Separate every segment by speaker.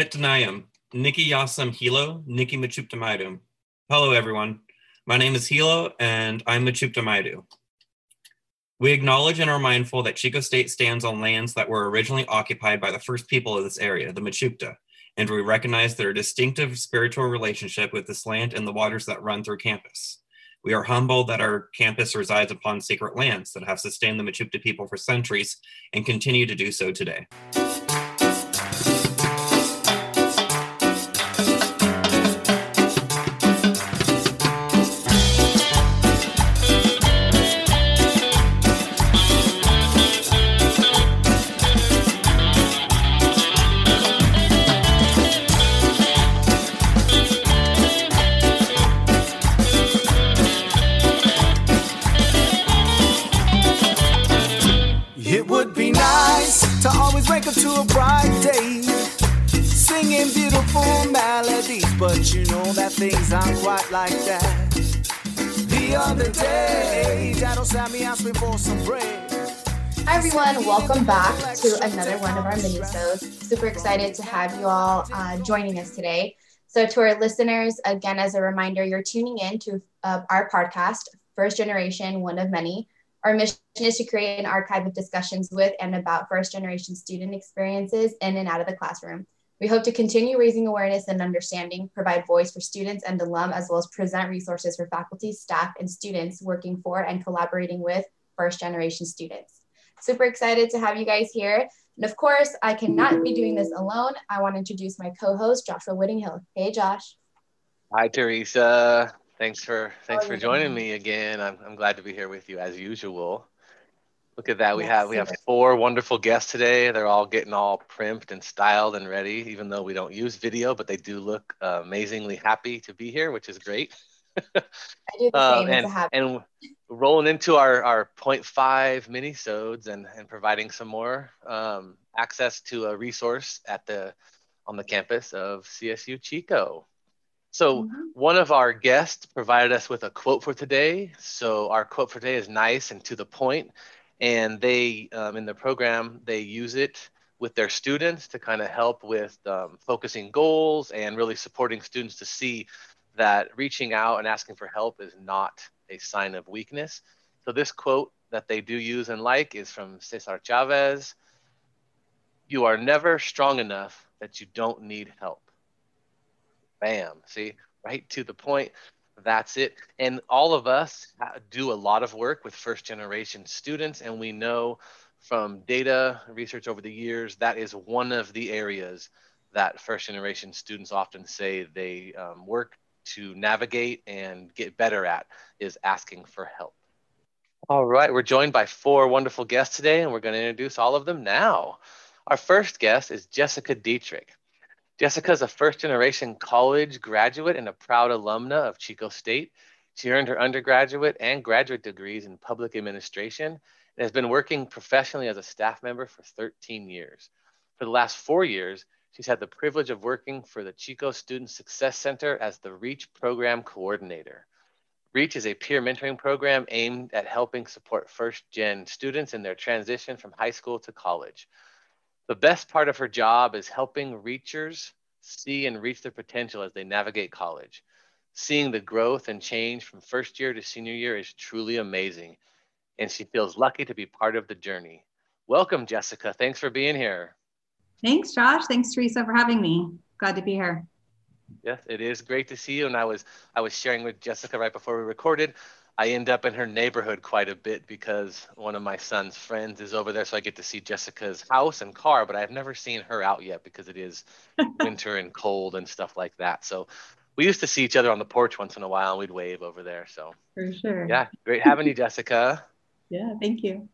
Speaker 1: Metnayam, Niki Yasam Hilo, Niki Machuptamaidum. Hello, everyone. My name is Hilo, and I'm Machuptamaidu. We acknowledge and are mindful that Chico State stands on lands that were originally occupied by the first people of this area, the Machupta, and we recognize their distinctive spiritual relationship with this land and the waters that run through campus. We are humbled that our campus resides upon sacred lands that have sustained the Machupta people for centuries and continue to do so today.
Speaker 2: Wake up to a bright day, singing beautiful melodies, but you know that things aren't quite like that. The other day, Dad sat me asked me for some bread.
Speaker 3: Hi everyone, welcome back to another one of our mini-sodes. Super excited to have you all joining us today. So to our listeners, again, as a reminder, you're tuning in to our podcast, First Generation, One of Many. Our mission is to create an archive of discussions with and about first-generation student experiences in and out of the classroom. We hope to continue raising awareness and understanding, provide voice for students and alum, as well as present resources for faculty, staff, and students working for and collaborating with first-generation students. Super excited to have you guys here. And of course, I cannot be doing this alone. I want to introduce my co-host, Joshua Whittinghill. Hey, Josh.
Speaker 4: Hi, Teresa. Thanks for joining me again. I'm glad to be here with you as usual. Look at that. We have four wonderful guests today. They're all getting all primped and styled and ready, even though we don't use video, but they do look amazingly happy to be here, which is great.
Speaker 3: I do the same.
Speaker 4: And rolling into our 0.5 mini-sodes and providing some more access to a resource on the campus of CSU Chico. So one of our guests provided us with a quote for today. So our quote for today is nice and to the point. And they, in the program, they use it with their students to kind of help with focusing goals and really supporting students to see that reaching out and asking for help is not a sign of weakness. So this quote that they do use and like is from Cesar Chavez. "You are never strong enough that you don't need help." Bam, see, right to the point. That's it. And all of us do a lot of work with first generation students, and we know from data research over the years that is one of the areas that first generation students often say they work to navigate and get better at, is asking for help. All right, we're joined by four wonderful guests today, and we're going to introduce all of them now. Our first guest is Jessica Dietrich. Jessica is a first-generation college graduate and a proud alumna of Chico State. She earned her undergraduate and graduate degrees in public administration and has been working professionally as a staff member for 13 years. For the last 4 years, she's had the privilege of working for the Chico Student Success Center as the REACH program coordinator. REACH is a peer mentoring program aimed at helping support first-gen students in their transition from high school to college. The best part of her job is helping reachers see and reach their potential as they navigate college. Seeing the growth and change from first year to senior year is truly amazing, and she feels lucky to be part of the journey. Welcome, Jessica. Thanks for being here.
Speaker 5: Thanks, Josh. Thanks, Teresa, for having me. Glad to be here.
Speaker 4: Yes, it is great to see you. And I was sharing with Jessica right before we recorded. I end up in her neighborhood quite a bit because one of my son's friends is over there, so I get to see Jessica's house and car, but I've never seen her out yet because it is winter and cold and stuff like that. So we used to see each other on the porch once in a while, and we'd wave over there. So
Speaker 5: for sure.
Speaker 4: Yeah, great having you, Jessica.
Speaker 5: Yeah, thank you.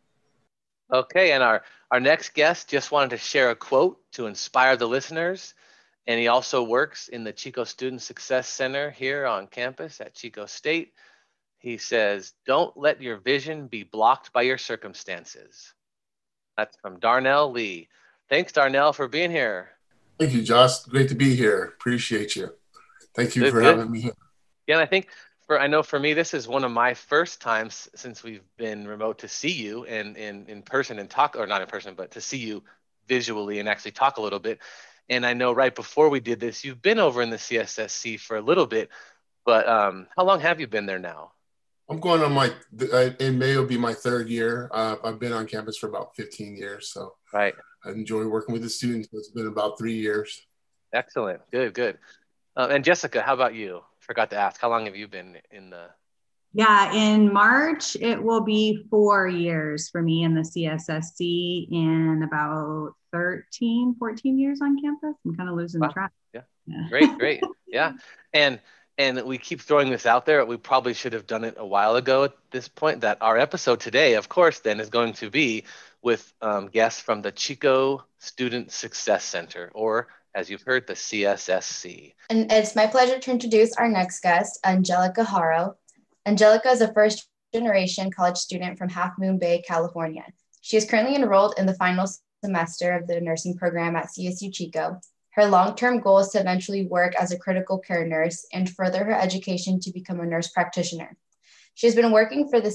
Speaker 4: Okay, and our next guest just wanted to share a quote to inspire the listeners. And he also works in the Chico Student Success Center here on campus at Chico State. He says, "Don't let your vision be blocked by your circumstances." That's from Darnell Lee. Thanks, Darnell, for being here.
Speaker 6: Thank you, Josh. Great to be here. Appreciate you. Thank you for having me here.
Speaker 4: Yeah, and I think I know for me, this is one of my first times since we've been remote to see you in person and talk, or not in person, but to see you visually and actually talk a little bit. And I know right before we did this, you've been over in the CSSC for a little bit, but how long have you been there now?
Speaker 6: I'm going on in May will be my 3rd year. I've been on campus for about 15 years. So
Speaker 4: right.
Speaker 6: I enjoy working with the students. It's been about 3 years.
Speaker 4: Excellent. Good. And Jessica, how about you? Forgot to ask, how long have you been in the...
Speaker 5: Yeah, in March, it will be 4 years for me in the CSSC and about 13, 14 years on campus. I'm kind of losing track.
Speaker 4: Yeah. Great. Yeah. And we keep throwing this out there. We probably should have done it a while ago at this point, that our episode today, of course, then is going to be with guests from the Chico Student Success Center, or as you've heard, the CSSC.
Speaker 3: And it's my pleasure to introduce our next guest, Angelica Haro. Angelica is a first-generation college student from Half Moon Bay, California. She is currently enrolled in the final semester of the nursing program at CSU Chico. Her long-term goal is to eventually work as a critical care nurse and further her education to become a nurse practitioner. She has been working for the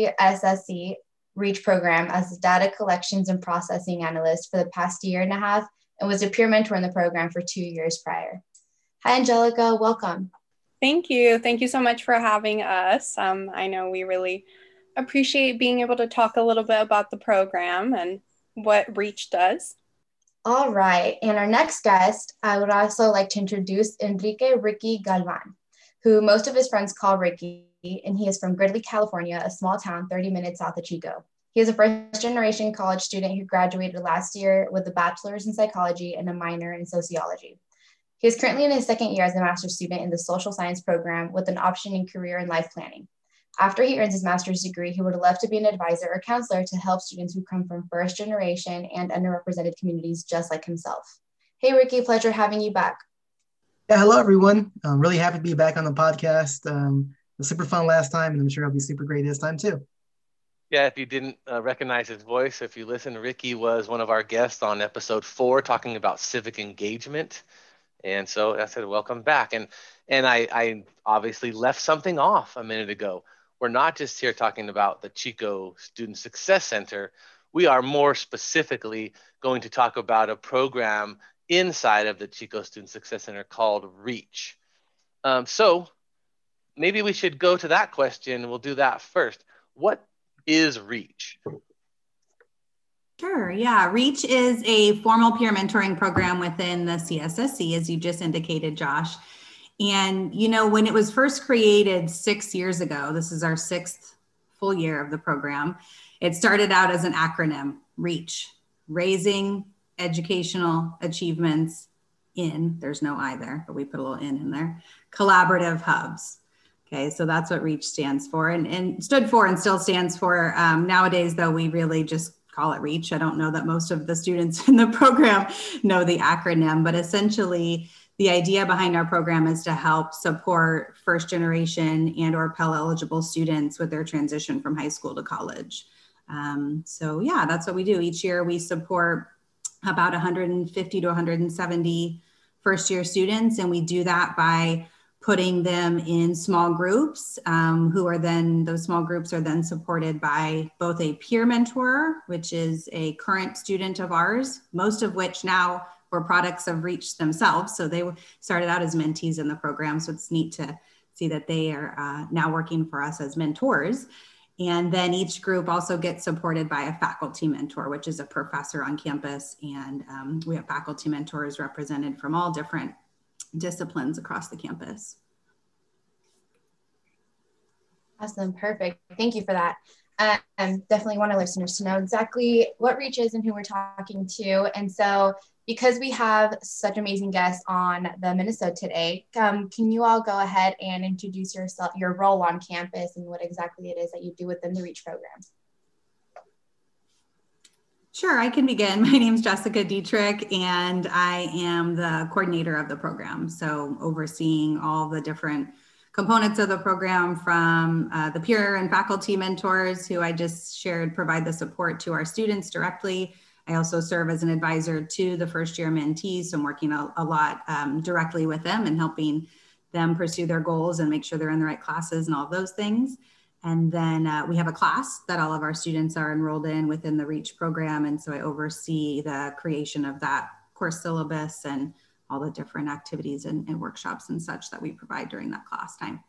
Speaker 3: CSSC REACH program as a data collections and processing analyst for the past 1.5 years and was a peer mentor in the program for 2 years prior. Hi, Angelica, welcome.
Speaker 7: Thank you. Thank you so much for having us. I know we really appreciate being able to talk a little bit about the program and what REACH does.
Speaker 3: All right. And our next guest, I would also like to introduce Enrique Ricky Galvan, who most of his friends call Ricky, and he is from Gridley, California, a small town 30 minutes south of Chico. He is a first-generation college student who graduated last year with a bachelor's in psychology and a minor in sociology. He is currently in his 2nd year as a master's student in the social science program with an option in career and life planning. After he earns his master's degree, he would love to be an advisor or counselor to help students who come from first generation and underrepresented communities just like himself. Hey, Ricky, pleasure having you back.
Speaker 8: Yeah, hello, everyone. I'm really happy to be back on the podcast. It was super fun last time, and I'm sure it'll be super great this time, too.
Speaker 4: Yeah, if you didn't recognize his voice, if you listen, Ricky was one of our guests on episode 4 talking about civic engagement. And so I said, welcome back. And I obviously left something off a minute ago. We're not just here talking about the Chico Student Success Center. We are more specifically going to talk about a program inside of the Chico Student Success Center called REACH. So maybe we should go to that question. We'll do that first. What is REACH?
Speaker 5: Sure. Yeah. REACH is a formal peer mentoring program within the CSSC, as you just indicated, Josh. And, when it was first created 6 years ago, this is our 6th full year of the program, it started out as an acronym, REACH, Raising Educational Achievements in, there's no I there, but we put a little in there, Collaborative Hubs. Okay, so that's what REACH stands for and stood for and still stands for. Nowadays, though, we really just call it REACH. I don't know that most of the students in the program know the acronym, but essentially the idea behind our program is to help support first generation and or Pell eligible students with their transition from high school to college. So yeah, that's what we do. Each year we support about 150 to 170 first year students, and we do that by putting them in small groups those small groups are then supported by both a peer mentor, which is a current student of ours, most of which now were products of REACH themselves. So they started out as mentees in the program. So it's neat to see that they are now working for us as mentors. And then each group also gets supported by a faculty mentor, which is a professor on campus. And we have faculty mentors represented from all different disciplines across the campus.
Speaker 3: Awesome, perfect. Thank you for that. Definitely want our listeners to know exactly what REACH is and who we're talking to. And so because we have such amazing guests on the Minnesota today, can you all go ahead and introduce yourself, your role on campus and what exactly it is that you do within the REACH program?
Speaker 5: Sure, I can begin. My name is Jessica Dietrich, and I am the coordinator of the program. So overseeing all the different components of the program from the peer and faculty mentors who I just shared provide the support to our students directly. I also serve as an advisor to the first year mentees. So I'm working a lot directly with them and helping them pursue their goals and make sure they're in the right classes and all those things. And then we have a class that all of our students are enrolled in within the REACH program. And so I oversee the creation of that course syllabus and all the different activities and workshops and such that we provide during that class time.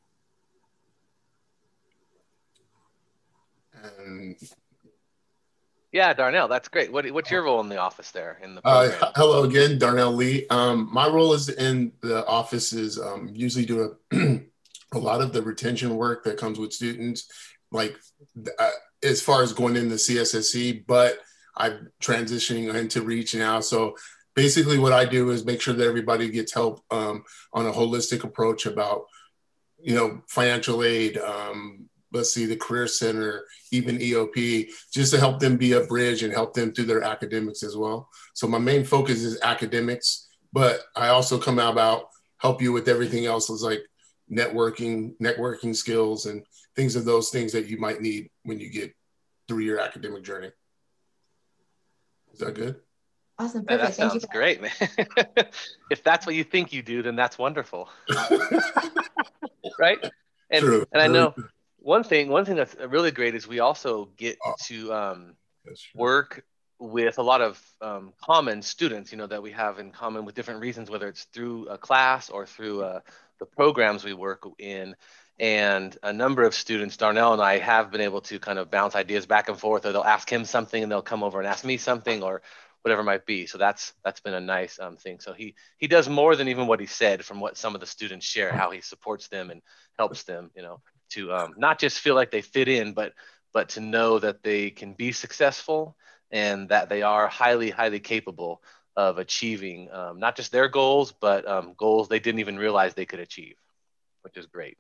Speaker 4: Yeah, Darnell, that's great. What's your role in the office there in the program?
Speaker 6: Hello again, Darnell Lee. My role is in the office is usually do a lot of the retention work that comes with students, like as far as going into CSSC, but I'm transitioning into Reach now. So basically what I do is make sure that everybody gets help on a holistic approach about, financial aid, the Career Center, even EOP, just to help them be a bridge and help them through their academics as well. So my main focus is academics, but I also come out about help you with everything else, is like networking skills and things that you might need when you get through your academic journey. Is that good?
Speaker 3: Awesome.
Speaker 4: Yeah,
Speaker 3: Perfect.
Speaker 4: that sounds great, man. If that's what you think you do, then that's wonderful. Right? And,
Speaker 6: True.
Speaker 4: And I know one thing that's really great is we also get to work with a lot of common students, that we have in common with different reasons, whether it's through a class or through the programs we work in. And a number of students, Darnell and I, have been able to kind of bounce ideas back and forth, or they'll ask him something and they'll come over and ask me something, or whatever it might be. So that's been a nice thing. So he does more than even what he said, from what some of the students share, how he supports them and helps them, to not just feel like they fit in, but to know that they can be successful and that they are highly, highly capable of achieving not just their goals, but goals they didn't even realize they could achieve, which is great.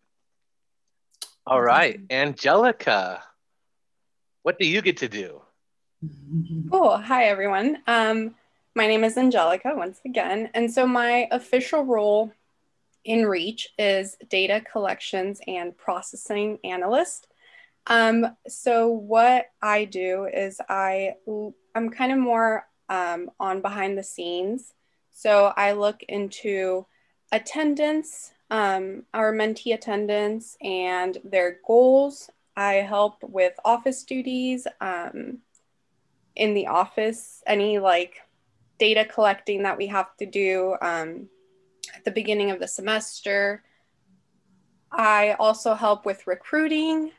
Speaker 4: All right, Angelica, what do you get to do?
Speaker 7: Cool. Hi, everyone. My name is Angelica once again. And so my official role in Reach is data collections and processing analyst. So what I do is I'm kind of more on behind the scenes. So I look into attendance, our mentee attendance and their goals. I help with office duties, in the office, any data collecting that we have to do at the beginning of the semester. I also help with recruiting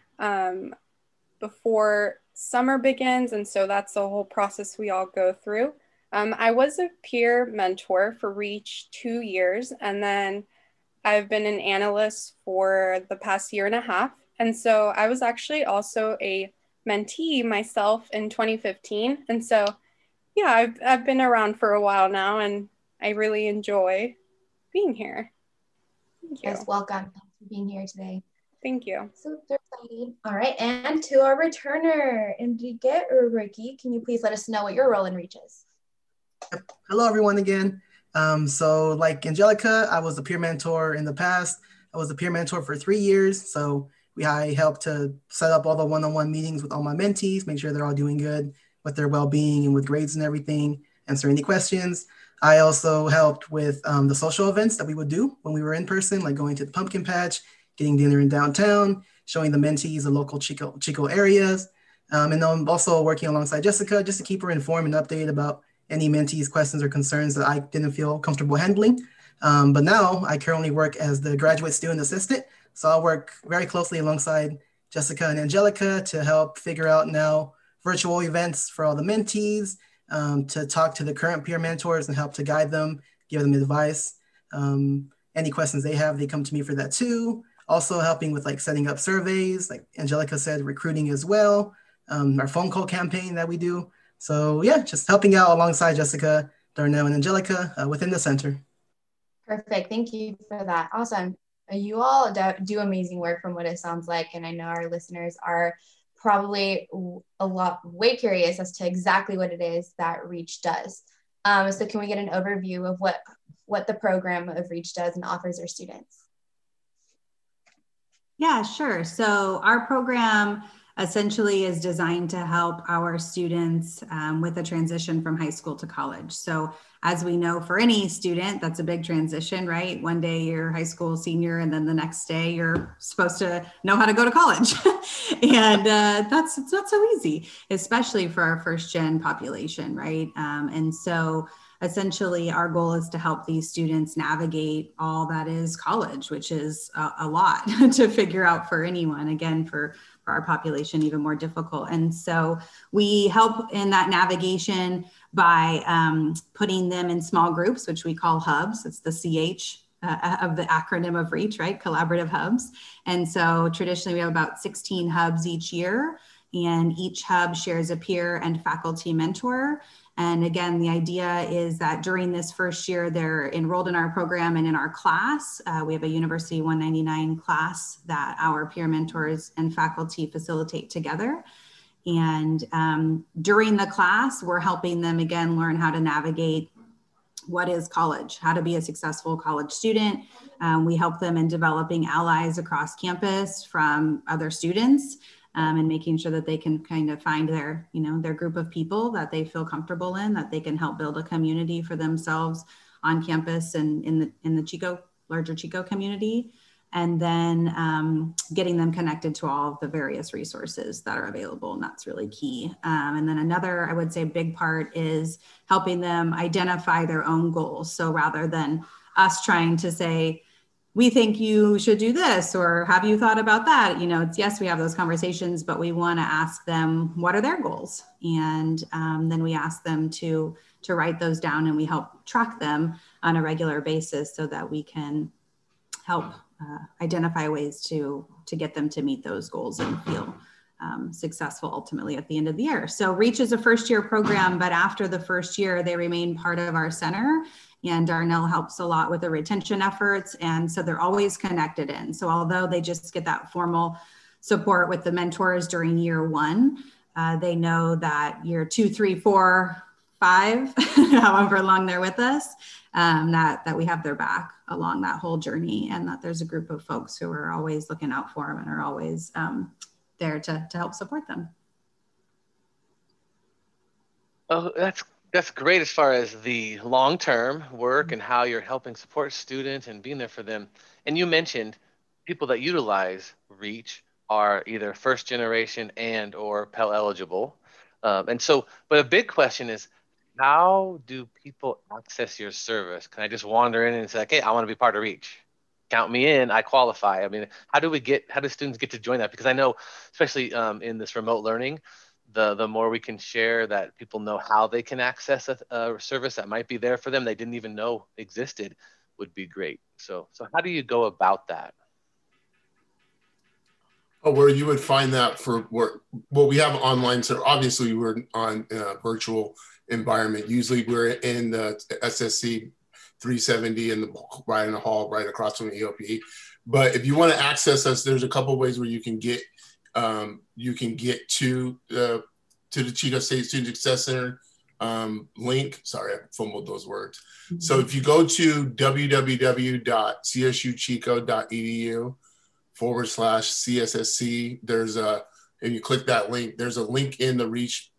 Speaker 7: before summer begins, and so that's the whole process we all go through. I was a peer mentor for Reach 2 years, and then I've been an analyst for the past 1.5 years. And so I was actually also a mentee myself in 2015. And so, yeah, I've been around for a while now, and I really enjoy being here. Thank you.
Speaker 3: Yes, welcome. Thanks for being here today.
Speaker 7: Thank you.
Speaker 3: Super excited. All right, and to our returner, Enrique or Ricky, can you please let us know what your role in Reach is?
Speaker 8: Yep. Hello, everyone again. So like Angelica, I was a peer mentor in the past. I was a peer mentor for 3 years. So I helped to set up all the one-on-one meetings with all my mentees, make sure they're all doing good with their well-being and with grades and everything, answer any questions. I also helped with the social events that we would do when we were in person, like going to the pumpkin patch, getting dinner in downtown, showing the mentees the local Chico areas. And I'm also working alongside Jessica just to keep her informed and updated about any mentees' questions or concerns that I didn't feel comfortable handling. But now I currently work as the graduate student assistant. So I'll work very closely alongside Jessica and Angelica to help figure out now virtual events for all the mentees, to talk to the current peer mentors and help to guide them, give them advice. Any questions they have, they come to me for that too. Also helping with setting up surveys, like Angelica said, recruiting as well, our phone call campaign that we do. So yeah, just helping out alongside Jessica, Darnell, and Angelica within the center. Perfect,
Speaker 3: thank you for that. Awesome. You all do amazing work from what it sounds like, and I know our listeners are probably way curious as to exactly what it is that Reach does. So can we get an overview of what the program of Reach does and offers their students?
Speaker 5: Yeah, sure. So our program essentially is designed to help our students with a transition from high school to college. So as we know, for any student, that's a big transition, right? One day you're high school senior, and then the next day you're supposed to know how to go to college. And it's not so easy, especially for our first gen population, right? And so essentially our goal is to help these students navigate all that is college, which is a lot to figure out for anyone, again, for our population, even more difficult. And so we help in that navigation by putting them in small groups, which we call hubs. It's the CH of the acronym of REACH, right? Collaborative hubs. And so traditionally we have about 16 hubs each year, and each hub shares a peer and faculty mentor. And again, the idea is that during this first year, they're enrolled in our program and in our class. We have a University 199 class that our peer mentors and faculty facilitate together. And during the class, we're helping them, again, learn how to navigate what is college, how to be a successful college student. We help them in developing allies across campus from other students, and making sure that they can kind of find their, their group of people that they feel comfortable in, that they can help build a community for themselves on campus and in the larger Chico community. And then getting them connected to all of the various resources that are available. And that's really key. And then another, I would say, big part is helping them identify their own goals. So rather than us trying to say, we think you should do this, or have you thought about that? It's yes, we have those conversations, but we want to ask them, what are their goals? And then we ask them to write those down, and we help track them on a regular basis so that we can help identify ways to get them to meet those goals and feel successful ultimately at the end of the year. So REACH is a first-year program, but after the first year, they remain part of our center. And Darnell helps a lot with the retention efforts. And so they're always connected in. So although they just get that formal support with the mentors during year one, they know that year 2, 3, 4, 5, however long they're with us, that we have their back along that whole journey, and that there's a group of folks who are always looking out for them and are always there to help support them.
Speaker 4: Oh, that's great as far as the long-term work and how you're helping support students and being there for them. And you mentioned people that utilize REACH are either first generation and or Pell eligible. And so, but a big question is, how do people access your service? Can I just wander in and say, okay, I want to be part of REACH? Count me in, I qualify. I mean, how do students get to join that? Because I know, especially in this remote learning, the more we can share that people know how they can access a service that might be there for them they didn't even know existed would be great. So how do you go about that?
Speaker 6: Oh, where you would find that for work. Well, we have online, so obviously we're on a virtual environment. Usually we're in the SSC 370 right in the hall, right across from the EOP. But if you want to access us, there's a couple of ways where you can get to the Chico State Student Success Center link. Sorry, I fumbled those words. Mm-hmm. So if you go to www.csuchico.edu/CSSC, and you click that link, there's a link in the REACH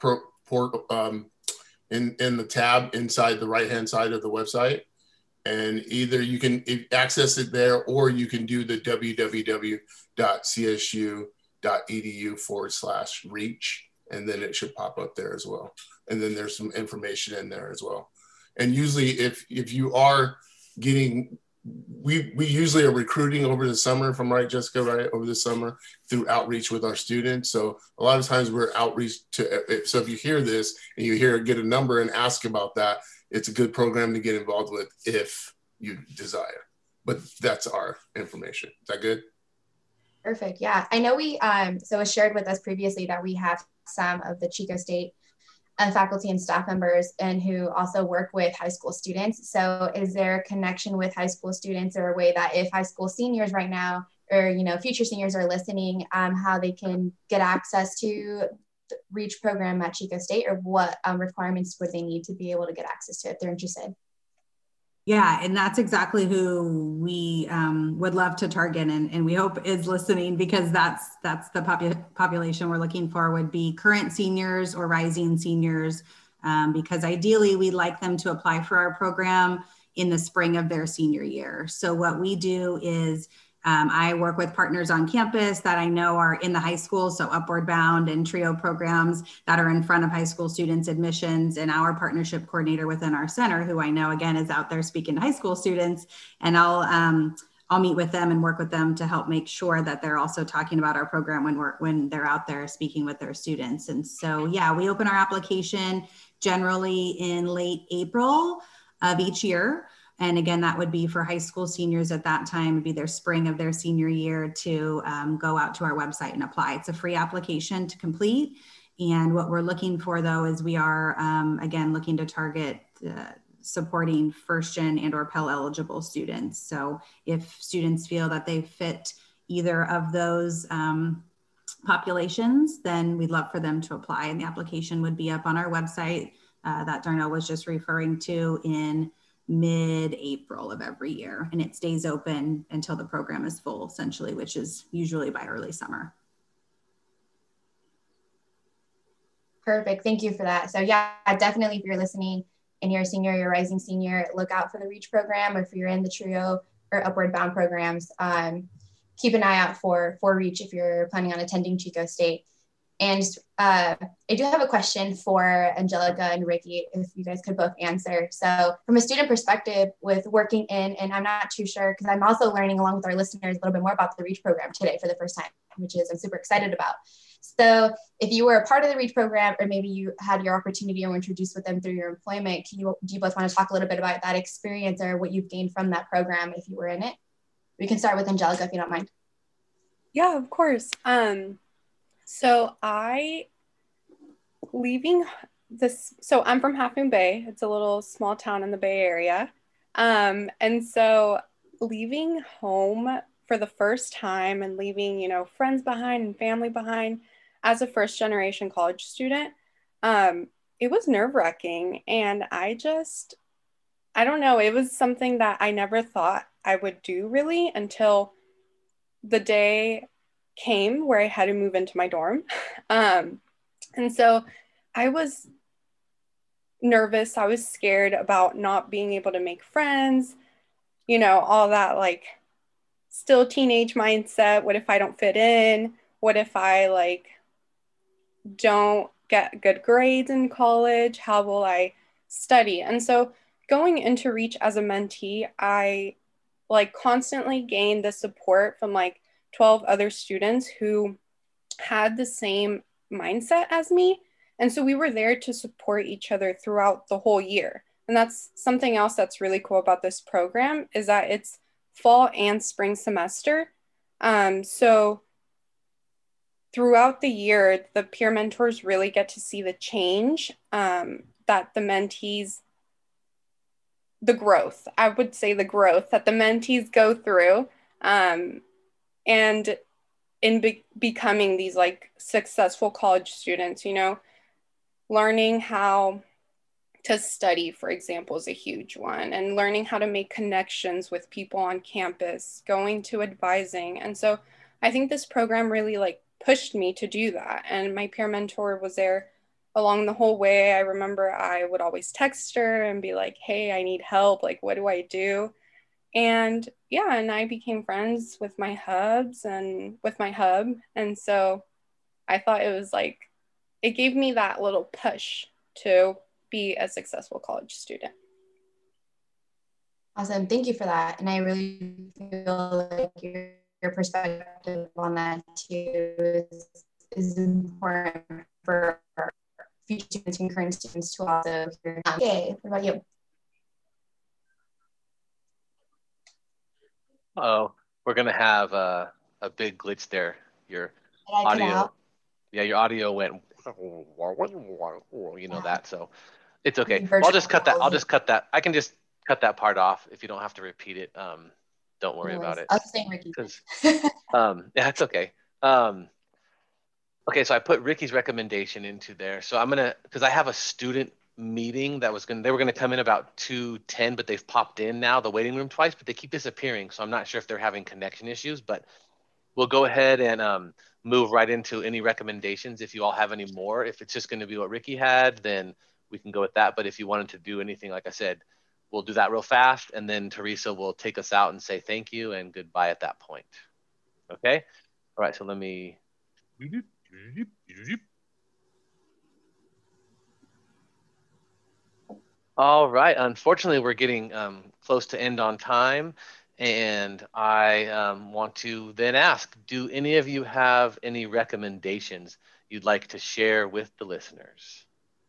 Speaker 6: in the tab inside the right-hand side of the website. And either you can access it there, or you can do the www.csu.edu/REACH, and then it should pop up there as well. And then there's some information in there as well. And usually if you are getting, we usually are recruiting over the summer, if I'm right, Jessica, right? Over the summer through outreach with our students. So a lot of times we're outreach to, so if you hear this and get a number and ask about that, it's a good program to get involved with if you desire. But that's our information. Is that good?
Speaker 3: Perfect. Yeah. I know so it was shared with us previously that we have some of the Chico State faculty and staff members and who also work with high school students. So is there a connection with high school students, or a way that if high school seniors right now, or, future seniors are listening, how they can get access to the REACH program at Chico State, or what requirements would they need to be able to get access to it if they're interested?
Speaker 5: Yeah, and that's exactly who we would love to target, and we hope is listening, because that's the population we're looking for, would be current seniors or rising seniors, because ideally we'd like them to apply for our program in the spring of their senior year. So what we do is I work with partners on campus that I know are in the high school, so Upward Bound and TRIO programs that are in front of high school students' admissions, and our partnership coordinator within our center, who I know again is out there speaking to high school students, and I'll meet with them and work with them to help make sure that they're also talking about our program when they're out there speaking with their students. And so, yeah, we open our application generally in late April of each year. And again, that would be for high school seniors at that time, would be their spring of their senior year to go out to our website and apply. It's a free application to complete. And what we're looking for though, is we are, again, looking to target supporting first gen and or Pell eligible students. So if students feel that they fit either of those populations, then we'd love for them to apply. And the application would be up on our website that Darnell was just referring to in mid-April of every year. And it stays open until the program is full, essentially, which is usually by early summer.
Speaker 3: Perfect. Thank you for that. So yeah, definitely if you're listening and you're a senior, you're a rising senior, look out for the REACH program. Or if you're in the TRIO or Upward Bound programs, keep an eye out for REACH if you're planning on attending Chico State. And I do have a question for Angelica and Ricky, if you guys could both answer. So from a student perspective with working in, and I'm not too sure, because I'm also learning along with our listeners a little bit more about the REACH program today for the first time, which is I'm super excited about. So if you were a part of the REACH program, or maybe you had your opportunity or were introduced with them through your employment, do you both want to talk a little bit about that experience or what you've gained from that program if you were in it? We can start with Angelica if you don't mind.
Speaker 7: Yeah, of course. So I'm from Half Moon Bay. It's a little small town in the Bay Area. And so leaving home for the first time and leaving, friends behind and family behind as a first generation college student, it was nerve-wracking. And I don't know, it was something that I never thought I would do really until the day came where I had to move into my dorm. And so I was nervous. I was scared about not being able to make friends, all that like still teenage mindset. What if I don't fit in? What if I don't get good grades in college? How will I study? And so going into REACH as a mentee, I constantly gained the support from 12 other students who had the same mindset as me. And so we were there to support each other throughout the whole year. And that's something else that's really cool about this program, is that it's fall and spring semester. So throughout the year, the peer mentors really get to see the change that the mentees, the growth that the mentees go through. And in becoming these successful college students, learning how to study, for example, is a huge one, and learning how to make connections with people on campus, going to advising. And so I think this program really pushed me to do that. And my peer mentor was there along the whole way. I remember I would always text her and be like, hey, I need help. What do I do? And yeah, and I became friends with my hubs and with my hub. And so I thought it was it gave me that little push to be a successful college student.
Speaker 3: Awesome. Thank you for that. And I really feel like your perspective on that too is important for future students and current students to also hear. Okay, what about you?
Speaker 4: Oh, we're gonna have a big glitch there. Your audio, your audio went, that. So it's okay. I'll just cut that. I can just cut that part off if you don't have to repeat it. Don't worry about it.
Speaker 3: I'll say Ricky.
Speaker 4: Yeah, it's okay. Okay, so I put Ricky's recommendation into there. So because I have a student meeting they were gonna come in about 2:10, but they've popped in now the waiting room twice, but they keep disappearing, so I'm not sure if they're having connection issues. But we'll go ahead and move right into any recommendations. If you all have any more, if it's just going to be what Ricky had, then we can go with that. But if you wanted to do anything, like I said, we'll do that real fast, and then Teresa will take us out and say thank you and goodbye at that point. Okay? All right, so let me... All right, unfortunately, we're getting close to end on time, and I want to then ask, do any of you have any recommendations you'd like to share with the listeners?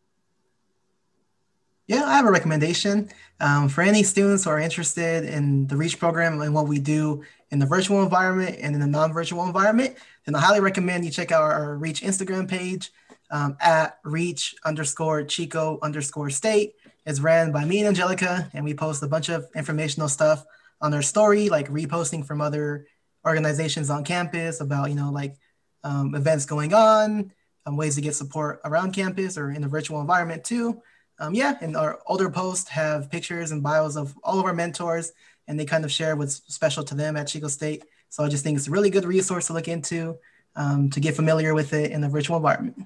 Speaker 8: Yeah, I have a recommendation. For any students who are interested in the REACH program and what we do in the virtual environment and in the non-virtual environment, then I highly recommend you check out our REACH Instagram page at reach_Chico_state. It's ran by me and Angelica, and we post a bunch of informational stuff on our story, like reposting from other organizations on campus about, events going on, ways to get support around campus or in the virtual environment too. And our older posts have pictures and bios of all of our mentors, and they kind of share what's special to them at Chico State. So I just think it's a really good resource to look into to get familiar with it in the virtual environment.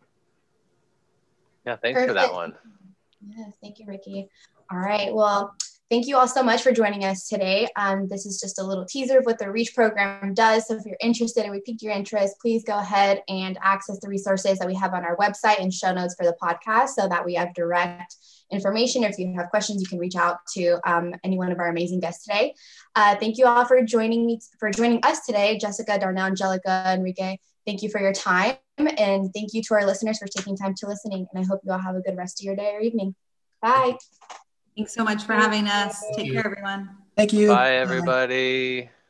Speaker 4: Yeah, thanks for that one.
Speaker 3: Yes, thank you, Ricky. All right, well, thank you all so much for joining us today. This is just a little teaser of what the REACH program does. So if you're interested and we piqued your interest, please go ahead and access the resources that we have on our website and show notes for the podcast so that we have direct information. Or if you have questions, you can reach out to any one of our amazing guests today. Thank you all for joining us today. Jessica, Darnell, Angelica, Enrique, thank you for your time. And thank you to our listeners for taking time to listening. And I hope you all have a good rest of your day or evening. Bye.
Speaker 5: Thanks so much for having us. Take care, everyone.
Speaker 8: Thank you.
Speaker 4: Bye, everybody.